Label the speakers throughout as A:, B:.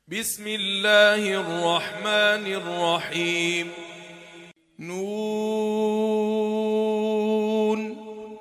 A: بسم الله الرحمن الرحيم. نون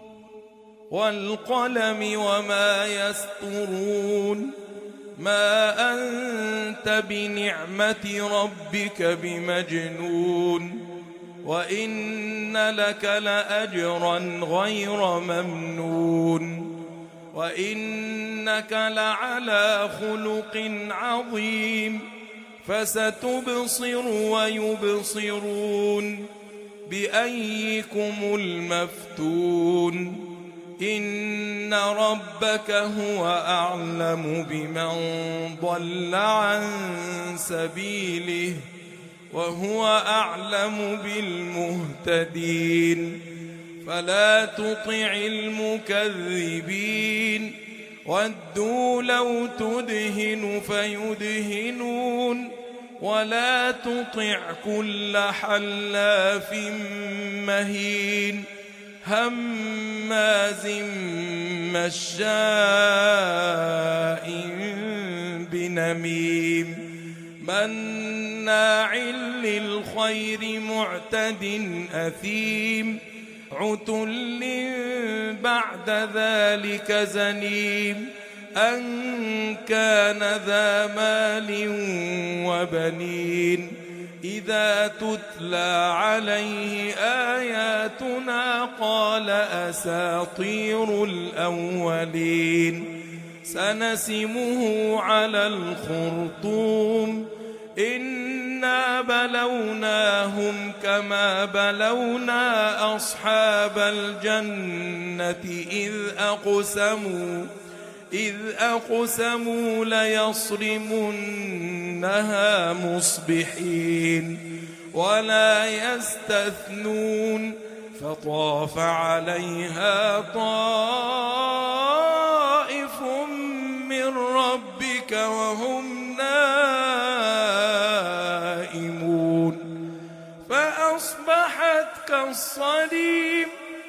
A: والقلم وما يسطرون. ما أنت بنعمة ربك بمجنون، وإن لك لأجرا غير ممنون، وإنك لعلى خلق عظيم. فستبصر ويبصرون بأيكم المفتون. إن ربك هو أعلم بمن ضل عن سبيله وهو أعلم بالمهتدين. فلا تطع المكذبين، ودوا لو تدهن فيدهنون. ولا تطع كل حلاف مهين هماز مشاء بنميم مناع للخير معتد أثيم عتل بعد ذلك زنيم أن كان ذا مال وبنين. إذا تتلى عليه آياتنا قال أساطير الأولين. سنسمه على الخرطوم. إنا بلوناهم كما بلونا أصحاب الجنة إذ أقسموا ليصرمنها مصبحين ولا يستثنون. فطاف عليها طائف من ربك وهم نائمون فأصبحت كالصريم.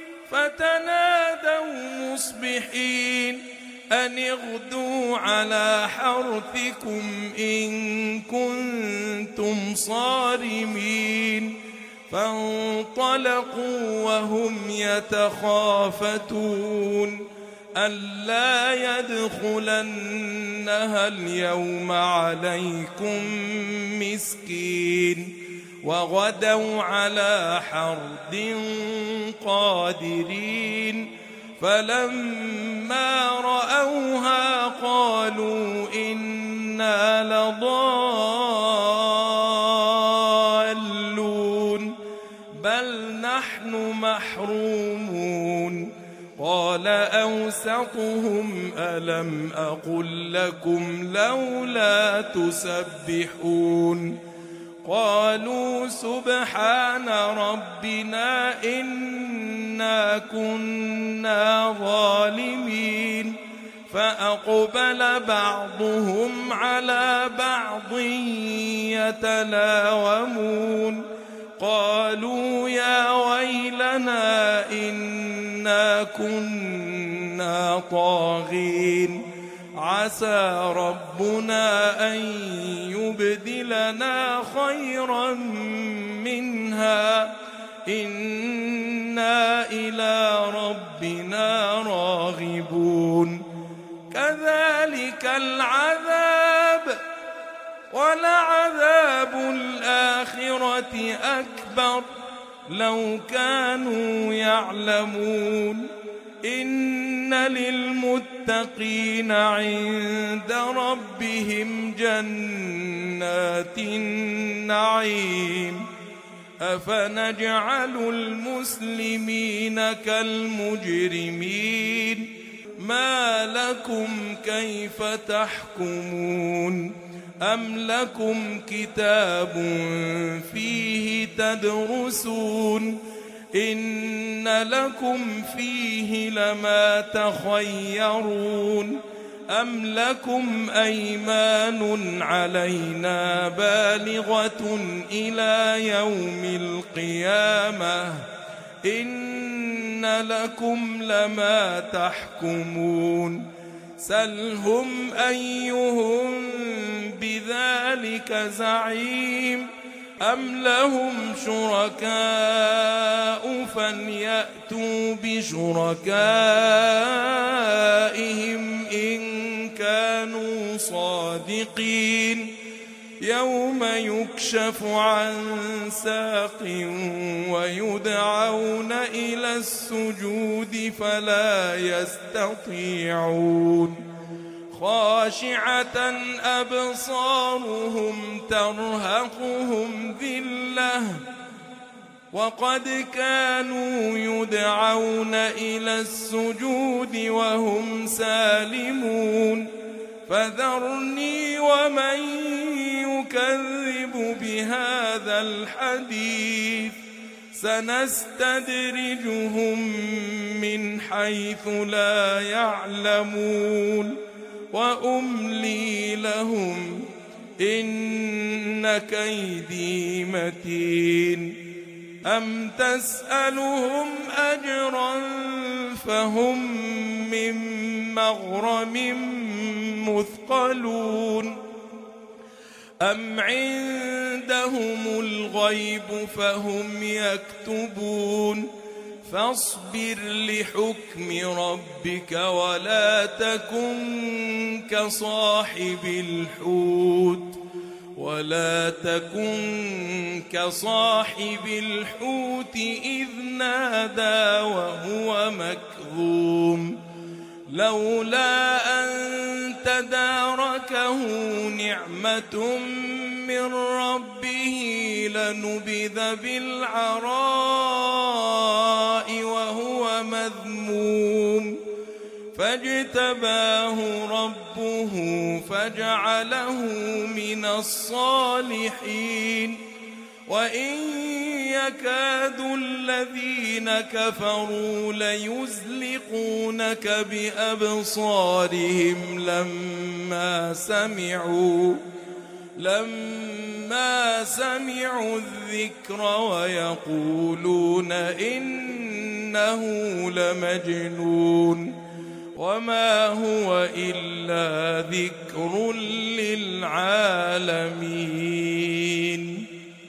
A: فتنادوا مصبحين أن اغدوا على حرثكم إن كنتم صارمين. فانطلقوا وهم يتخافتون ألا يدخلنها اليوم عليكم مسكين. وغدوا على حرد قادرين. فلما رأوها قالوا إنا لضالون بل نحن محرومون. قال أوسطهم ألم أقل لكم لولا تسبحون. قالوا سبحان ربنا إنا كنا ظالمين. فأقبل بعضهم على بعض يتلاومون. قالوا يا ويلنا إنا كنا طاغين. عسى ربنا أن يبدلنا خيرا منها إنا إلى ربنا راغبون. كذلك العذاب ولعذاب الآخرة أكبر لو كانوا يعلمون. إن للمتقين عند ربهم جنات النعيم. أفنجعل المسلمين كالمجرمين. ما لكم كيف تحكمون. أم لكم كتاب فيه تدرسون إن لكم فيه لما تخيرون. أم لكم أيمان علينا بالغة إلى يوم القيامة إن لكم لما تحكمون. سلهم أيهم بذلك زعيم أم لهم شركاء فليأتوا بشركائهم إن كانوا صادقين يوم يكشف عن ساق ويدعون إلى السجود فلا يستطيعون خاشعة أبصارهم ترهقهم ذلة وقد كانوا يدعون إلى السجود وهم سالمون فذرني ومن يكذب بهذا الحديث سنستدرجهم من حيث لا يعلمون وأملي لهم إن كيدي متين أم تسألهم أجرا فهم من مغرم مثقلون أم عندهم الغيب فهم يكتبون فاصبر لحكم ربك ولا تكن كصاحب الحوت إذ نادى وهو مكظوم لولا أن تداركه نعمة من ربه لنبذ بالعراء وهو مذموم فاجتباه ربه فجعله من الصالحين وإن يكاد الذين كفروا ليزلقونك بأبصارهم لما سمعوا الذكر ويقولون إنه لمجنون وما هو إلا ذكر للعالمين.